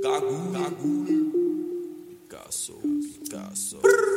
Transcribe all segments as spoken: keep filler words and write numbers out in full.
Cagoule, Picasso, Picasso.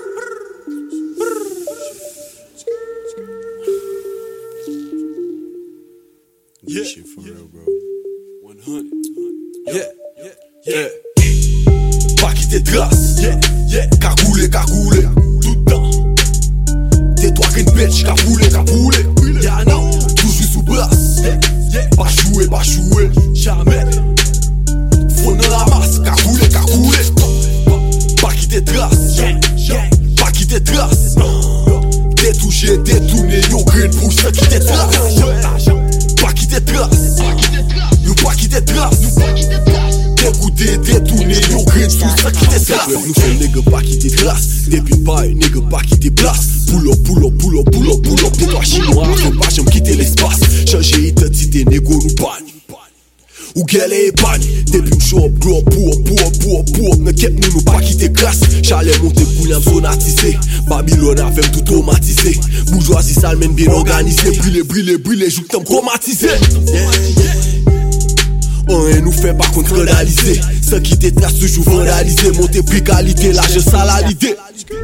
Yeah, shit for real, bro. one hundred. Yeah, yeah, yeah. Pas quitter trace. Yeah, yeah. Cagoule, cagoule. Tout le temps. Tais-toi qu'une bitch, capoule, capoule. Yeah, non. Toujours sous brasse. Yeah, yeah. Pas jouer, pas jouer. Jamais. Faut dans la masse. Cagoule, cagoule. Pas quitter trace. Yeah, yeah. Pas quitter trace. T'es touché, t'es tourné. Yo, green pour ceux qui t'es trace. Pas quitter trace. Nous pas quitter trace. Dégoûté, détourné, yo green tout ça qui t'es trace. Nous sommes nègres pas quitter trace. Depuis pareil, nègres pas quitter place. Pull up, pull up, pull up, pull up, pull up. T'es toi chinois, faut pas jamais quitter l'espace. Changer identité, négo nous bagne. Ou qu'elle est épargne. Depuis show up, glow up, pour up, pour up, pour up, pour up. Ne ket nous, nous pas quitter classe. Chalet monté, couillam sonatisé. Babylone a fait tout automatisé. Bourgeoisie sale, men bien organisé. Brûlé, brûlé, brûlé, joue que t'aimes chromatisé. Yeah, yeah. On nous fait pas contre scandaliser. Ceux qui te tracent toujours vandaliser. Monter prix qualité, là je sale à l'idée.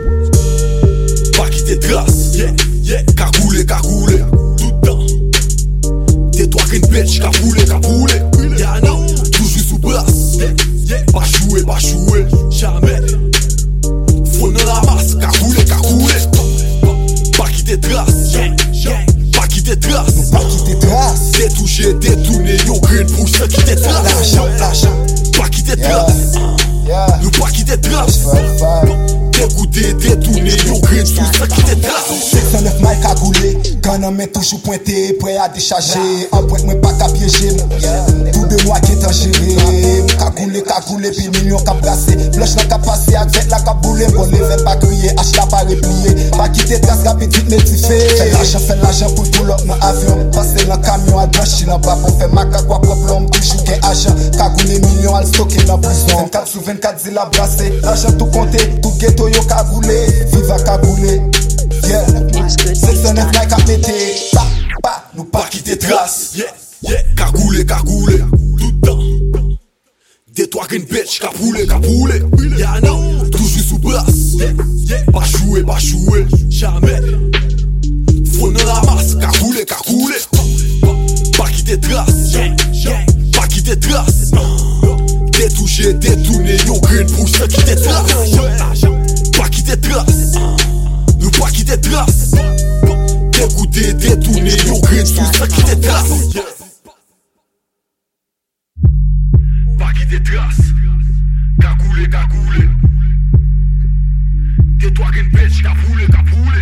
Pas qui te trace. Yeah, yeah. Cagoule, cagoule. Tout le temps. Tais-toi qu'une bitch, capoule, capoule. Yeah, non. Toujours sous brasse. Yeah, yeah. Pas jouer, pas jouer. Jamais. Faut dans la masse. Cagoule, cagoule. Pas qui te trace. Yeah, yeah. Pas qui te trace. Pas qui te trace. T'es touché, t'es tourné, yo green pour ceux qui te trace. L'argent, l'argent. Pas qui te trace. Nous pas qui te trace. Dégoûté, détourné, yo green tout ça qui te trace. six cent neuf miles cagoulé. Quand on met toujours pointé, prêt à décharger. En pointe, moi pas qu'à piéger. Tout de moi qui est en géré. Cagoulé, cagoulé, puis million qu'à brasser. Flush n'a qu'à passer, avec la caboulé. Bon, les veines pas crier, H la pas replier. Pas quitter trace, rapide, vite métifé. Fais l'argent, fais l'argent pour pull up mon avion. Passer dans le camion, à blanchir dans bas. Pour faire maca, quoi, quoi, plomb, toujours qu'un agent. Cagoulé, million, à le stocker dans prison. vingt-quatre sur vingt-quatre, zil à brasser. L'argent tout compté, tout ghetto, yo cagoulé. Viva cagoulé. Yeah. six cent neuf like à péter. Pa, pa, nous Pas qui te trace. Yeah, yeah. Cagoule, cagoule. Tout le temps. Tais-toi qu'une bitch, capoule, capoule. Yeah, non. Toujours sous brasse. Yeah, yeah. Pas jouer, pas jouer. Jamais. Faut dans la masse. Cagoule, cagoule. Pas qui te trace. Yeah, yeah. Pas qui te trace. T'es touché, t'es tourné, yo green pour ceux qui te trace. Pas qui te trace. Nous pas qui te trace. Dégoûté, détourné, yo green tout ça qui te trace. Pas qui te trace. Cagoule, cagoule. Tais-toi qu'une bitch, capoule, capoule.